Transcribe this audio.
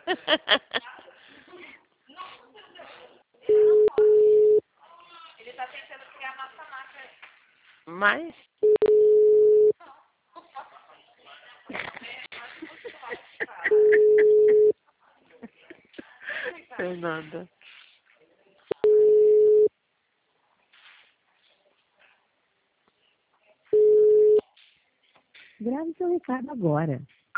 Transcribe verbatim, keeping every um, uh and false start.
Ele tá tentando criar massa máquina. Mas... Fernanda. Grave seu recado agora.